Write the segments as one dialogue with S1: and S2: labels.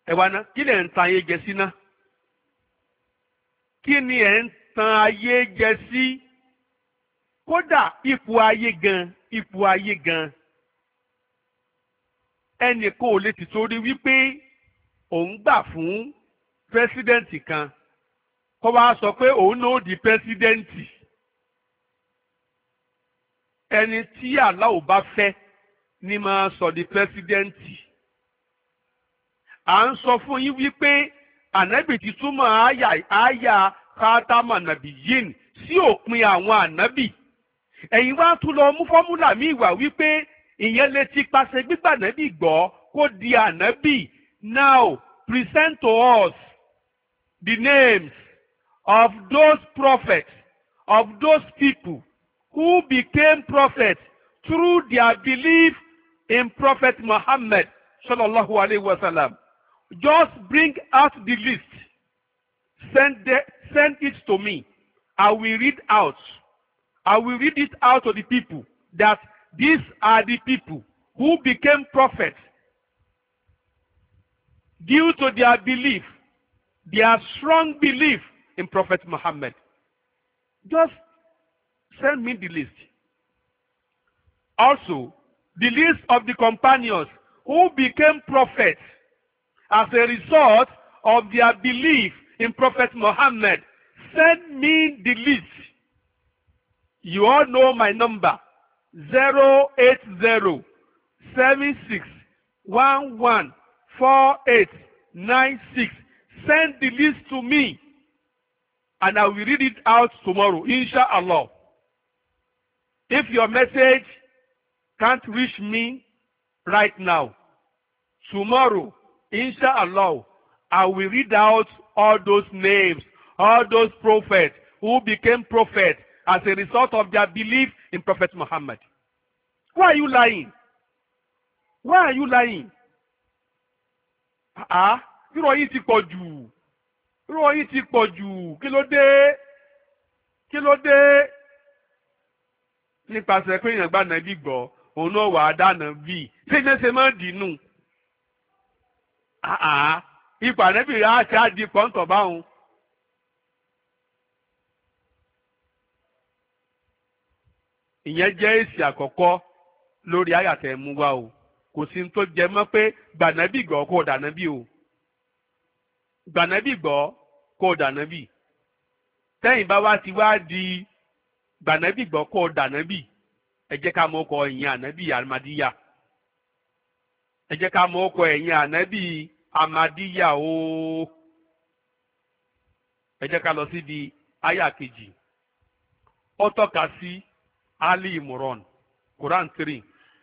S1: ẹ wá ná kí lẹ̀ ń tan ayé jẹ sí ná kí ni ẹ̀ ń tan ayé jẹ sí kódà ipò ayé gan ẹnìkan ò lè ti torí wípé òun gbà fún pírẹsidẹ́ǹtì kan kó wá sọ pé òun náà ó di pírẹsidẹ́ǹtì ẹni tí Allah bá fẹ́ ni máa sọ di pírẹsidẹ́ǹtì à ń sọ fún yín wípé ànábì ti túmọ̀ àyà kátámà nàbì yín sí òpin àwọn ànábì ẹ̀yin wá tún lọ mú fọ́múlà míì wá wípé ìyẹn lè ti pàṣẹ gbígbà ànábì gbọ́ kó di ànábì. Now present to us the names of those prophets, of those people who became prophets through their belief in Prophet Muhammad sallallahu alaihi wasallam. Just bring out the list. Send it to me. I will read out. I will read it out to the people that these are the people who became prophets due to their belief, their strong belief in Prophet Muhammad. Just send me the list. Also, the list of the companions who became prophets as a result of their belief in Prophet Muhammad. Send me the list. You all know my number, 08076114896. Send the list to me and I will read it out tomorrow, inshallah. If your message can't reach me right now, tomorrow, inshallah, I will read out all those names, all those prophets who became prophets as a result of their belief in Prophet Muhammad. Why are you lying? Why are you lying? Irọ́ yìí ti pọ̀ jù. Irọ́ yìí ti pọ̀ jù. Kí ló dé? Kí ló dé? Nípasẹ̀ pé èèyàn gbà nàbí gbọ́, òun náà wà á dáná bí. Ṣé ní ṣe máa dìínú? Ipò ànábì rẹ̀ á ṣe á di pọ́ńtọ̀ báwọn. Ìyẹn jẹ́ èsì àkọ́kọ́ lórí àyàtẹ̀ mú wa o. Kò sí ní tó jẹ mọ́ pé gbànábì gbọ́ kó dànábì o. Gbànábì gbọ́ kó dànábì. Tẹ́yìn bá wá ti wá di gbànábì gbọ́ kó dànábì. Ẹ jẹ́ ká mọ̀ ọkọ̀ ẹ̀yìn ànábì Ahmadiyya. Ẹ jẹ́ ká mọ̀ ọkọ̀ ẹ̀yìn ànábì Ahmadiyya o. Ẹ jẹ́ ká lọ síbi àyà kejì. Ó tọ́ka sí Ali Imran, Quran 3.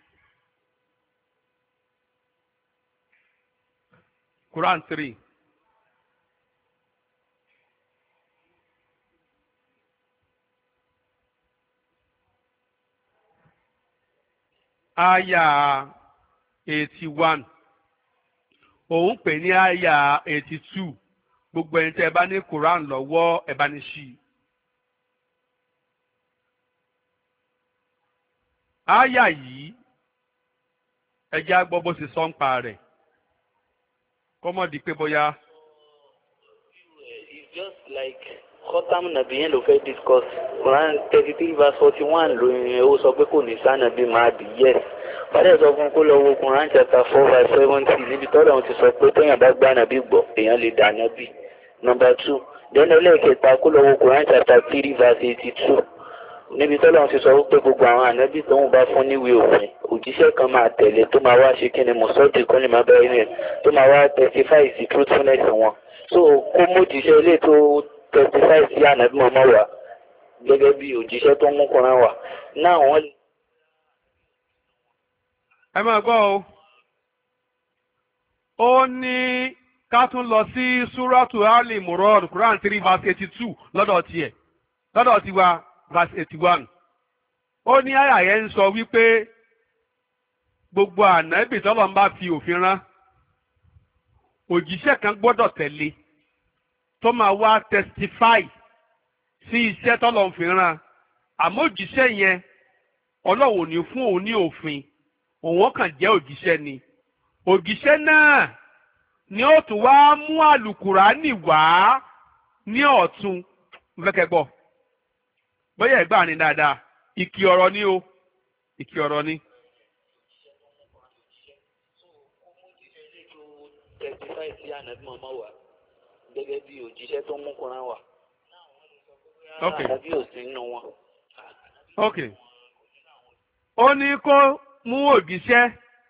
S1: Quran 3. Aya 81. Òun pè ní aya 82. Gbogbo ẹni tẹ́ ẹ bá ní Quran lọ́wọ́ ẹ bá ní ṣí. Aya yìí ẹ jẹ́ á gbọ́ bó ṣe sọ ń pa rẹ̀. Kọ́mọ̀dé pé bóyá.
S2: It's just like Khatam Nabiyin ló fẹ́ discuss. Quran 33 verse 41 lóyún ó sọ pé kò ní sànàbí Mahdi. Yes. Bàdé sọ fún kó lọ wo Quran chapter 4 verse 70 níbi tọ́lọ̀ òun ti sọ pé téèyàn bá gbá nàbí gbọ́ èèyàn lè dà nàbí. Number 2. Dẹ́nu ẹlẹ́ẹ̀kẹta kó lọ wo Quran chapter 3 verse 82. Níbi tọ́lọ̀ òun ti sọ pé gbogbo àwọn ànábì tóun bá fún níwèé òfin òjíṣẹ́ kan máa tẹ̀lé tó máa wá ṣe kíni mọ̀sọ́ọ̀dì kan ní máa bẹ̀rẹ̀ ní tó máa wá testify sí truthfulness wọn. So kó mú òjíṣẹ́ ilé tó testify sí ànábì mọ́mọ́ wá gẹ́gẹ́ bí òjíṣẹ́ tó mú Kùránì wá. Náà wọ́n.
S1: Ẹ máa gbọ́ o. Ó ní ká tún lọ sí Suratu Ali Imran, Quran 3 verse 82 lọ́dọ̀ tiẹ̀. Lọ́dọ̀ tiwa verse 81. Ó ní àyà yẹn ń sọ wípé gbogbo ànábì tọ́lọ̀ ń bá fi òfin rán òjíṣẹ́ kan gbọ́dọ̀ tẹ̀lé tó máa wá testify sí iṣẹ́ tọ́lọ̀ ń fi rán. Àmọ́ òjíṣẹ́ yẹn Ọlọ́run ò ní fún òun ní òfin, òun kàn jẹ́ òjíṣẹ́ ni. Òjíṣẹ́ náà ni ó tún wá mú àlùkùránì wá ní ọ̀tún fẹ́kẹ̀gbọ́ bóyá ẹ̀gbá ni dáadáa ìkì ọ̀rọ̀ ni o ìkì ọ̀rọ̀ ni.
S2: gẹ́gẹ́ bí òjíṣẹ́ tó mú Kùránì wá.
S1: Okay.
S2: Àbí òsì nínú wọn.
S1: Okay. Ó ní kó mú òjíṣẹ́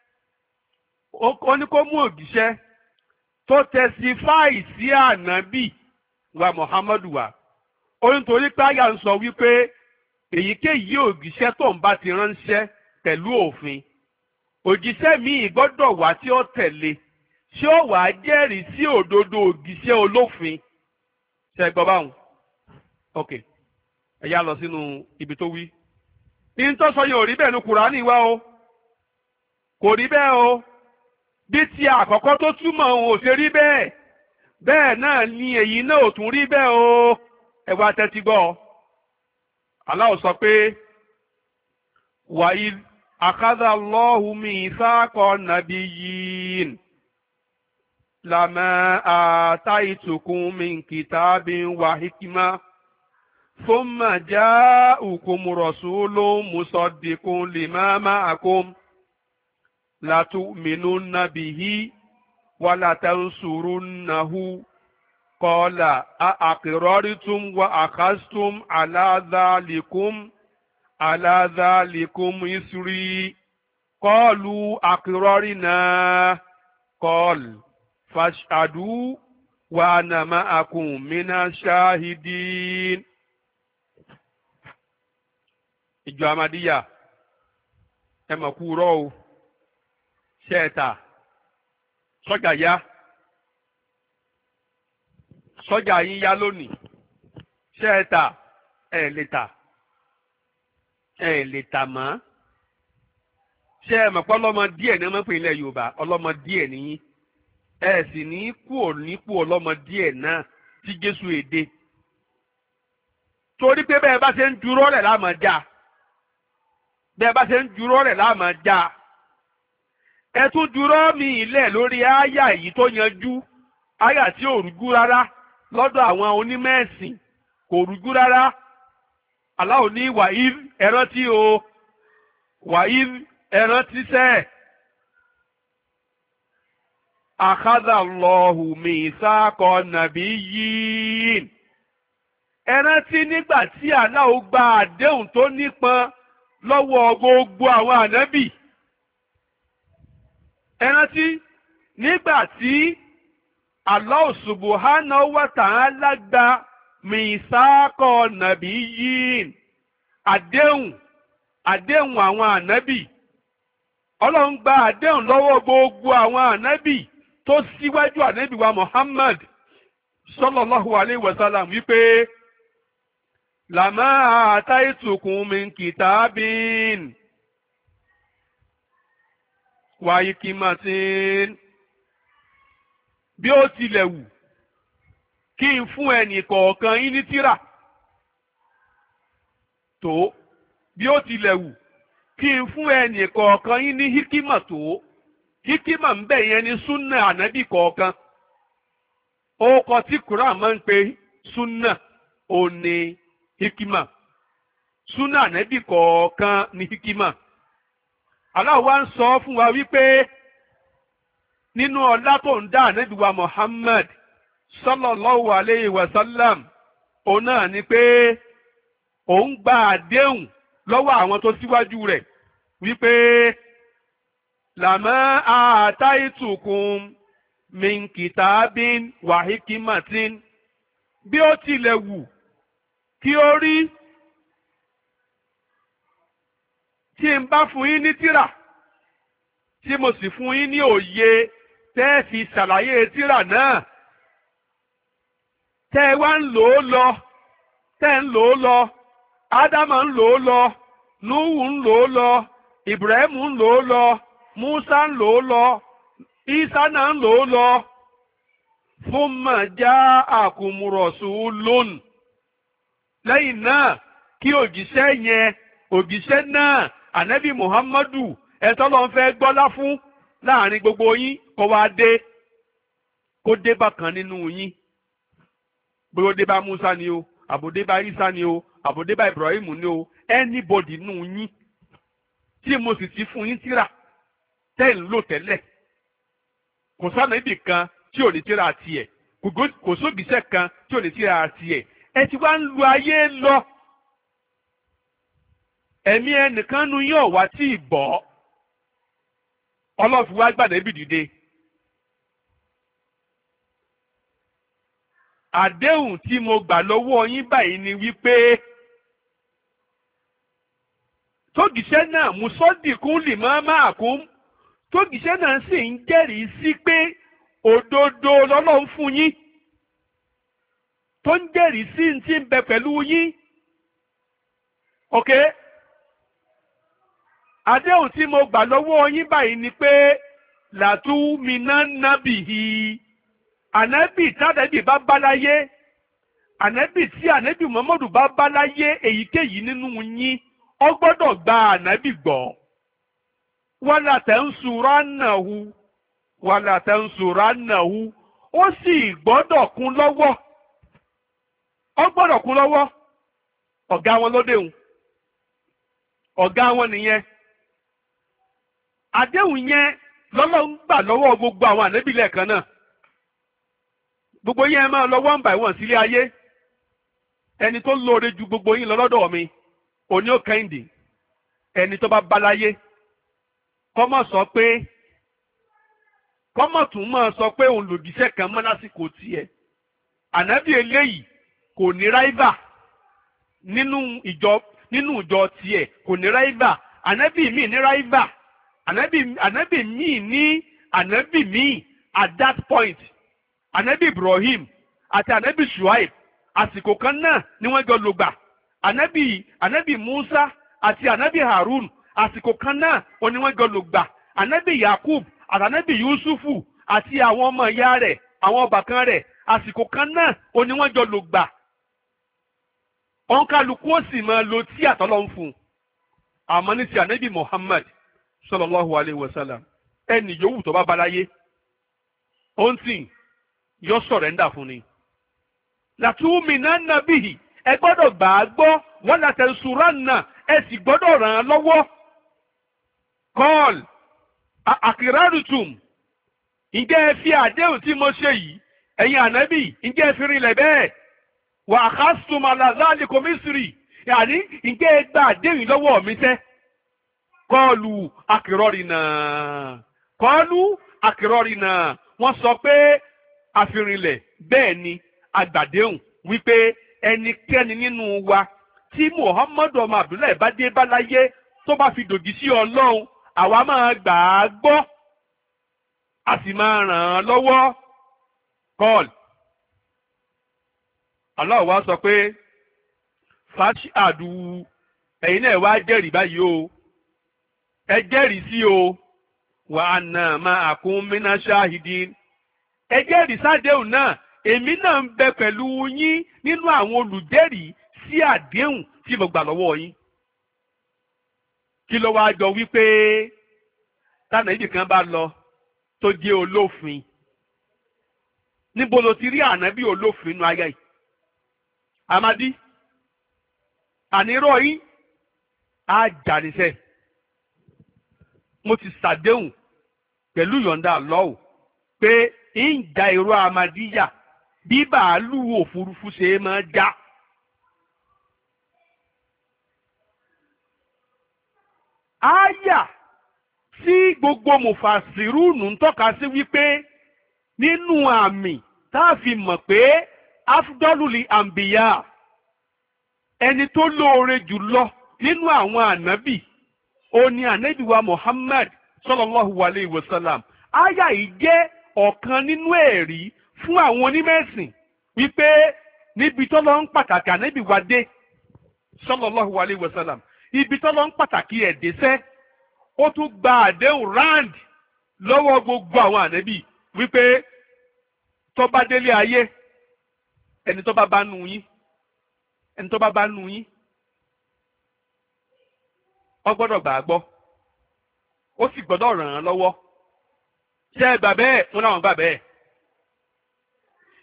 S1: tó tẹsifáì sí ànábì wa Muhammadu wa. Ó ní torí pé àyà ń sọ wípé èyíkéyìí òjíṣẹ́ tó ń bá ti ránṣẹ́ pẹ̀lú òfin òjíṣẹ́ míì gbọ́dọ̀ wá tí ó tẹ̀lé tí ó wàá jẹ́rìí sí òdodo òjíṣẹ́ olófin ṣe gbọ́ báwọn. Ok ẹ yá lọ sínú ibi tó wí. ìntọ́sọ yẹn ò rí bẹ́ẹ̀ ní Kùránì wá o kò rí bẹ́ẹ̀ o bí ti àkọ́kọ́ tó túmọ̀ òun ò ṣe rí bẹ́ẹ̀ bẹ́ẹ̀ náà ni èyí náà ò tún rí bẹ́ẹ̀ o ẹ wá tẹ́tí gbọ́. Allah sọ pé wàyí akhadha Allahu mithaqa nabiyyin lama ataitukum min kitabin wa hikma thumma ja'ukum rasulun musaddiqun lima ma'akum latu'minunna bihi wa latansurunnahu qala aqrartum wa akhadhtum ala dhalikum isri qalu aqrarna qala fashhadu wa ana ma'akum minash shahidin. Ìjọ Ahmadiyya ẹ mọ̀ kú rọ́ o ṣẹ́ẹ̀ta sọ́jà yá sọ́jà yín yá lónìí ṣẹ́ẹ̀ta ẹ̀ lè tà mọ́ ṣé ẹ mọ̀ pé ọlọ́mọ díẹ̀ ní wọ́n pè ilẹ̀ Yorùbá ọlọ́mọ díẹ̀ nìyí ẹ sì ní kú nípò ọlọ́mọ díẹ̀ náà tí Jésù èdè torí pé bẹ́ẹ̀ bá ṣe ń dúró rẹ̀ láàmú já bẹ́ẹ̀ bá ṣe ń dúró rẹ̀ láàmú já ẹ tún dúró mi ilẹ̀ lórí àyà yìí tó yanjú àyà tí ò rújú rárá lọ́dọ̀ àwọn onímọ̀ ẹ̀sìn kò rújú rárá aláwo ní wàhív ẹrántí o wàhív ẹrántí sẹ́ẹ̀. Akhadha Allahu mithaqa nabiyyin. Ẹrántí nígbà tí Allah gba àdéhùn tó nípọn lọ́wọ́ gbogbo àwọn ànábì. Ẹrántí nígbà tí Allah subhanahu wa ta'ala gba mithaqa nabiyyin. Àdéhùn àwọn ànábì. Ọlọ́run gba àdéhùn lọ́wọ́ gbogbo àwọn ànábì tó síwájú ànábì wa Muhammad sallallahu alayhi wa sallam wípé lama ataitukum min kitabin wa hikmatin bí ó tilẹ̀ wù kí n fún ẹnì kọ̀ọ̀kan yín ní tírà tó bí ó tilẹ̀ wù kí n fún ẹnì kọ̀ọ̀kan yín ní hikima tó hikima ń bẹ̀ yẹn ní súnà ànábì kọ̀ọ̀kan orúkọ tí Quran máa ń pe súnà ò ní hikima súnà ànábì kọ̀ọ̀kan ní hikima. Allah wá ń sọ fún wa wípé nínú ọlá tó ń dá ànábì wa Muhammad sallallahu alayhi wa sallam òun náà ni pé òun gba àdéhùn lọ́wọ́ àwọn tó síwájú rẹ̀ wípé làmọ́ àtàìtùkùn min kìtàbín wa hikimatin bí ó tilẹ̀ wù kí ó rí tí n bá fún yín ní tírà tí mo sì fún yín ní òye tẹ́ ẹ fi ṣàlàyé tírà náà tẹ́ ẹ wá ń lò ó lọ tẹ́ ẹ ń lò ó lọ Ádámà ń lò ó lọ Núhù ń lò ó lọ Ibrahim ń lò ó lọ Musa ń lò ó lọ Isa náà ń lò ó lọ thumma ja'akum rasulun lẹ́yìn náà kí òjíṣẹ́ náà ànábì Muhammadu ẹ̀tọ́ ló ń fẹ́ gbọ́lá fún láàrin gbogbo yín kó wá dé kó dé bá kan nínú yín bóyá ó dé bá Musa ni o àbòdé bá Isa ni o àbòdé bá Ibrahim ni o anybody nínú yín tí mo sì ti fún yín tírà tẹ́ ń lò tẹ́lẹ̀ kò sánà ibì kan tí ò ní tírà tiẹ̀ kò sóbìsẹ́ kan tí ò ní tírà tiẹ̀ ẹ ti wá ń lu ayé lọ ẹ̀mí ẹnìkan nu yóò wá tí ì bọ́ ọlọ́fi wá gbàdé bì dìde àdéhùn tí mo gbà lọ́wọ́ yín báyìí ni wípé tógìṣẹ́ náà musọ́dìkún lè máa kún tógìṣẹ́ náà sì ń jẹ́rìí sí pé òdodo lọ́lọ́run fún yín tó ń jẹ́rìí sí ti ń bẹ pẹ̀lú yín ok àdéhùn tí mo gbà lọ́wọ́ yín báyìí ni pé làtúmínà nábìhì ànábì tádẹ́bì bá bá láyé ànábì tí ànábì Muhammadu bá bá láyé èyíkéyìí nínú yín ó gbọ́dọ̀ gba ànábì gbọ́ wala tansurannahu wala tansurannahu ó sì gbọ́dọ̀ kún lọ́wọ́ ó gbọ́dọ̀ kún lọ́wọ́ ọ̀gá wọn lódehùn ọ̀gá wọn nìyẹn àdéhùn yẹn lọ́lọ́run gbà lọ́wọ́ gbogbo àwọn ànábì lẹ́ẹ̀kan náà gbogbo yẹn máa lọ one by one sílé ayé ẹni tó lóore ju gbogbo yín lọ lọ́dọ̀ mi òní ò kẹ́hìndé ẹni tó bá balaye kọ́mọ̀ sọ pé kọ́mọ̀ tún máa sọ pé òun lòdìṣẹ́ kan mọ́ lásìkò tiẹ̀ ànábì eléyìí kò ní ráìvà nínú ìjọ tiẹ̀ kò ní ráìvà ànábì míì ní ráìvà ànábì míì ní ànábì míì at that point ànábì Ibrahim àti ànábì Shuaib àsìkò kan náà ni wọ́n jọ lògbà ànábì Musa àti ànábì Harun àsìkò kan náà ni wọ́n jọ lògbà ànábì Yakub àti ànábì Yusufu àti àwọn ọmọ ìyá rẹ̀ àwọn ọbàkan rẹ̀ àsìkò kan náà ni wọ́n jọ lògbà òǹkàlùkù ó sì máa lo tí àtọ́lọ́ ń fún un àmọ́ ní ti ànábì Muhammad sallallahu alayhi wa sallam ẹnì yòówù tó bá balaye ó ń sìn yóò sọ̀rẹ́ńdà fún ni. làtúmínánà bíhì ẹ gbọ́dọ̀ gbà á gbọ́ wọ́n látẹ̀ sùránà ẹ sì gbọ́dọ̀ ràn án lọ́wọ́. kọ́ọ̀l àkìrárùtùm ǹjẹ́ ẹ fi àdéhùn tí mo ṣe yìí ẹ̀yin ànábì ǹjẹ́ ẹ fi rinlẹ̀ bẹ́ẹ̀ wà á kásùm àlàzáàlì kòmísìrì yàní ǹjẹ́ ẹ gba àdéhùn lọ́wọ́ mi tẹ́. kọ́ọ̀lù àkìrọ́rìnà wọ́n sọ pé àfìrìnlẹ̀ bẹ́ẹ̀ ni agbàdéhùn wípé ẹnikẹ́ni nínú wa tí Muhammadu ọmọ Abdullahi bá dé bá láyé tó bá fi dògì sí Ọlọ́run àwa máa gbà á gbọ́ a sì máa ràn án lọ́wọ́. kọ́ọ̀lù Allah wá sọ pé fashadu ẹ̀yin náà wá jẹ́rìí báyìí o ẹ jẹ́rìí sí o wa anna ma'akum mina shahidin ẹ jẹ́rìí sádéhùn náà èmi náà ń bẹ pẹ̀lú yín nínú àwọn olùjẹ́rìí sí àdéhùn tí mo gbà lọ́wọ́ yín. kí ló wáá jọ wípé tánà ibì kan bá lọ tó jẹ́ olófin níbo ló ti rí ànábì olófin nínú ayé yìí amadi àníró yín á jàníṣẹ́ mo ti ṣàdéhùn pẹ̀lú yọ̀ǹda lọ́wọ́ pé ń ja irú amadíyà bí bàálù òfurufú ṣe máa já. áyà tí gbogbo mùfàsírùnù ń tọ́ka sí wípé nínú àmì tá a fi mọ̀ pé afdọ́lùlì àǹbìyà ẹni tó lóore jùlọ nínú àwọn ànábì ó ní ànábì wa Muhammad sallallahu alayhi wa sallam. áyà yìí jẹ́ ọ̀kan nínú ẹ̀rí fún àwọn onímẹ̀sìn wípé níbi tọ́lọ́ ń pàtàkì ànábì wa dé sallallahu alayhi wa sallam ibi tọ́lọ́ ń pàtàkì ẹ̀ dé sẹ́ ó tún gba àdéhùn rand lọ́wọ́ gbogbo àwọn ànábì wípé tó bá délé ayé ẹni tó bá bá nù yín ó gbọ́dọ̀ gbà á gbọ́ ó sì gbọ́dọ̀ ràn án lọ́wọ́. ṣé ẹ gbà bẹ́ẹ̀ wọn làwọn gbà bẹ́ẹ̀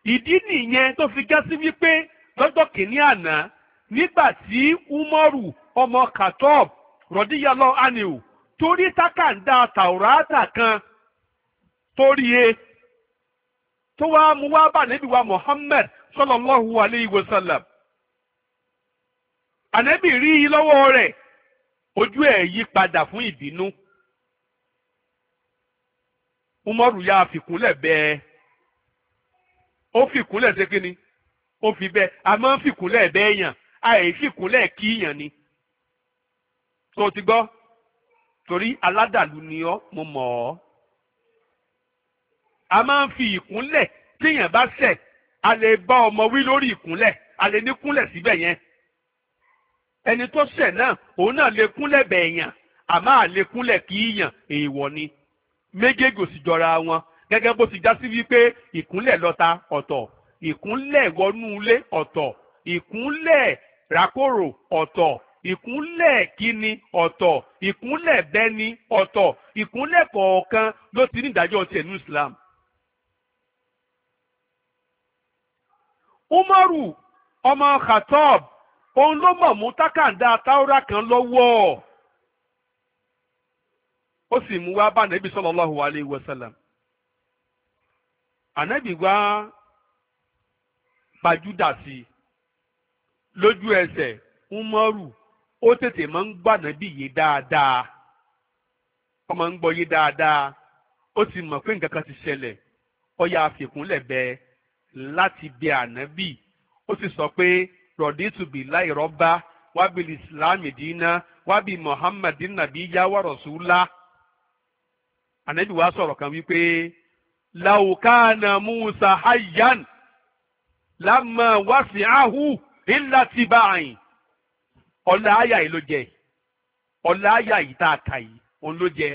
S1: ìdí nìyẹn tó fi já sí wípé lọ́jọ́ kìíní àná nígbà tí Umaru ọmọ Khattab rọ̀díyàlọ́ aniu torí tákàndá Tàùrátà kan torí tó wá mú wá bá Ànábì wa Muhammad sallallahu alayhi wa sallam. Ànábì rí i lọ́wọ́ rẹ̀ ojú ẹ̀ yí padà fún ìbínú. Umaru ya fìkúnlẹ̀ bẹ́ẹ̀ ó fìkúnlẹ̀ ṣe kíni ó fi bẹ́ẹ̀ a máa ń fìkúnlẹ̀ bẹ́ẹ̀ yàn àì fìkúnlẹ̀ kíyàn ni. tó ti gbọ́ torí aládàlú ni ọ́ mo mọ̀ ọ́. a máa ń fi ìkúnlẹ̀ tíyàn bá ṣẹ̀ a lè bá ọmọ wí lórí ìkúnlẹ̀ a lè ní kúnlẹ̀ síbẹ̀ yẹn. ẹni tó ṣẹ̀ náà òun náà lè kúnlẹ̀ bẹ̀ẹ̀yàn àmọ́ àlè kúnlẹ̀ kíyàn èèwọ̀ ni. méjèèjì ò sì jọra wọn gẹ́gẹ́ bó ti já sí wípé ìkúnlẹ̀ lọ́ta ọ̀tọ̀ ìkúnlẹ̀ wọnú ilé ọ̀tọ̀ ìkúnlẹ̀ rákòrò ọ̀tọ̀ ìkúnlẹ̀ kíni ọ̀tọ̀ ìkúnlẹ̀ bẹ́ni ọ̀tọ̀ ìkúnlẹ̀ kọ̀ọ̀kan ló ti ní ìdájọ́ tiẹ̀ ní Islam. Umaru ọmọ Khattab òun ló mọ̀ mú tákàndá Táórà kan lọ́wọ́ ó sì mú wá bá Ànábì sallallahu alayhi wa sallam. Ànábì wá gbajúdà sí i lójú ẹsẹ̀. Umaru ó tètè máa ń gbà Ànábì yé dáadáa ó máa ń gbọ́ yé dáadáa ó ti mọ̀ pé nǹkan kan ti ṣẹlẹ̀ ó yá fìkúnlẹ̀ bẹ́ẹ̀ láti bẹ Ànábì ó sì sọ pé rọ̀dítù billahi rabba wa bil islami dina wa bi muhammadin nabiyya wa rasula. Ànábì wá sọ̀rọ̀ kan wípé law kana Musa hayyan lamma wasi'ahu illa tiba'in. ọ̀la àyà yìí ló jẹ ọ̀la àyà yìí tá a kà yìí òun ló jẹ.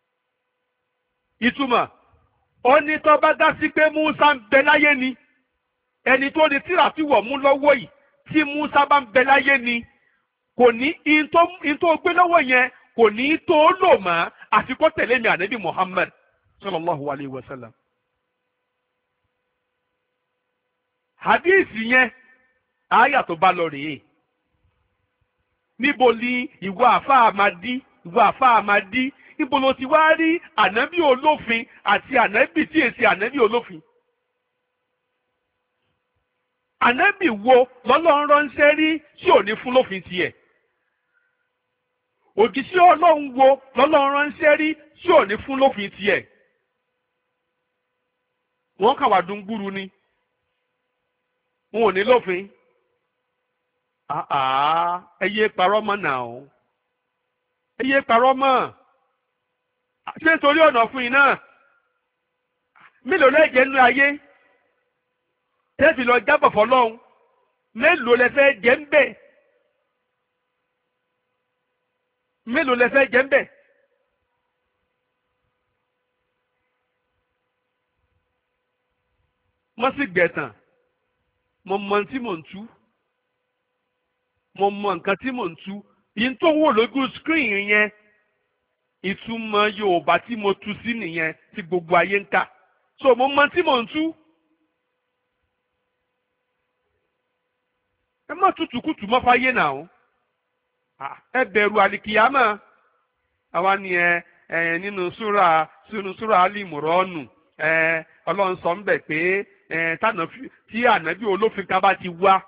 S1: ìtumọ̀ ó ní tó bá dá sí pé Musa ń bẹ láyé ni ẹni tó ní tírà tí wọ́n mú lọ́wọ́ yìí tí Musa bá ń bẹ láyé ni kò ní in tó gbé lọ́wọ́ yẹn kò ní tó lò mọ́ àfi kó tẹ̀lé mi Ànábì Muhammad sallallahu alayhi wa sallam. hadith yẹn àyà tó bá lọ rèé. Níbo ni ìwọ àfáà máa dí níbo ló ti wá rí ànábì olófin àti ànábì tí èsì ànábì olófin. Ànábì wo lọ́lọ́run ránṣẹ́ rí tí ò ní fún lófin tiẹ̀. Òjíṣẹ́ Ọlọ́run wo lọ́lọ́run ránṣẹ́ rí tí ò ní fún lófin tiẹ̀. Wọ́n kàn wá dùngbùrù ni wọn ò ní lófin. Ẹ yé parọ́ mọ́ náà ẹ yé parọ́ mọ́ ṣé nítorí ọ̀nà fún yín náà mélòó lẹ́jẹ̀ nínú ayé tẹ́sí lọ jábọ̀ fọlọ́hún mélòó lẹ fẹ́ jẹ́ ń bẹ̀ mélòó lẹ fẹ́ jẹ́ ń bẹ̀. wọ́n sì gbẹ̀tàn mo mọ tí mò ń tú mo mọ nǹkan tí mò ń tú yìí tó wò lójú screen yẹn ìtumọ̀ Yorùbá tí mo tú sí nìyẹn tí gbogbo ayé ń kà so mo mọ tí mò ń tú. ẹ má tutù kùtù mọ́ fáyé náà ẹ bẹ̀rù àlìkìyámà àwa ni nínú súra Al-Imran Ọlọ́run sọ ń bẹ̀ pé tí ànábì olófin kan bá ti wá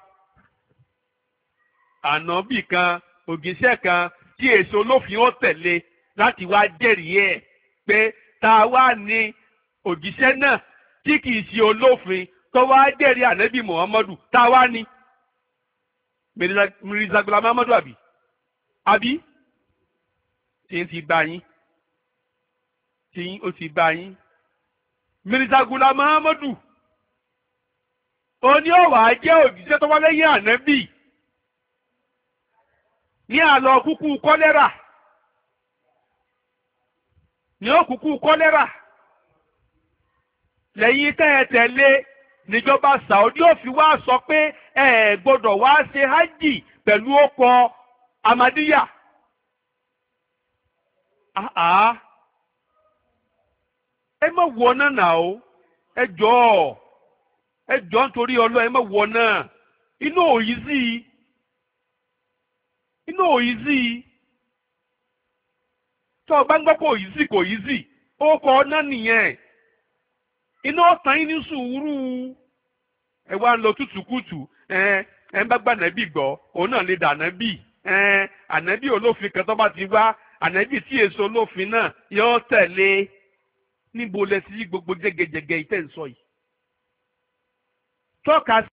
S1: ànábì kan ògìṣẹ́ kan tí èso olófin ó tẹ̀lé láti wá jẹ́rìí ẹ̀ pé ta wá ní ògìṣẹ́ náà tí kìí ṣe olófin tó wá jẹ́rìí ànábì Muhammadu ta wá ní Mirza Ghulam Ahmadu àbí tí ń ti bá yín tí ó ti bá yín Mirza Ghulam Ahmadu òní ọ̀wà jẹ́ ògìṣẹ́ tó wá lẹ́yìn ànábì ní àlọ́ kúkú kọ́lẹ́rà ní òkúkú kọ́lẹ́rà lẹ́yìn tẹ́ẹ̀tẹ̀lé níjọba Saudi ó fi wá sọ pé ẹ gbọ́dọ̀ wá ṣe hajj pẹ̀lú ọkọ̀ Ahmadiyya. ẹ má wọ náà o ẹ jọ̀ọ́ ẹ jọ nítorí ọlọ́ ẹ má wọ náà inú òyì sí i inú òyì sí i tó o bá ń gbọ́ pé òyì sí kò yí sí ó kọ ọ́ náà nìyẹn iná ọ̀tàn yín ní sùúrù ẹ wá ń lọ tútùkùtù ẹ ń bá gbà ànábì gbọ́ òun náà lè dà ànábì ànábì olófin kan tó bá ti wá ànábì tí èso olófin náà yóò tẹ̀lé níbo lẹ sí gbogbo jẹgẹjẹgẹ ìtẹ̀ ń sọ yìí tọ́ka